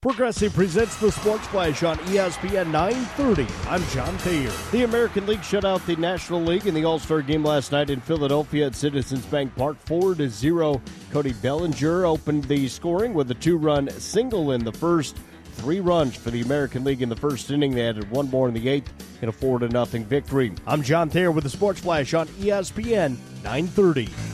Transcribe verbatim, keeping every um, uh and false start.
Progressive presents the Sports Flash on E S P N nine thirty. I'm John Thayer. The American League shut out the National League in the All-Star game last night in Philadelphia at Citizens Bank Park, four to zero. Cody Bellinger opened the scoring with a two-run single in the first. Three runs for the American League in the first inning. They added one more in the eighth in a four to nothing victory. I'm John Thayer with the Sports Flash on E S P N nine thirty.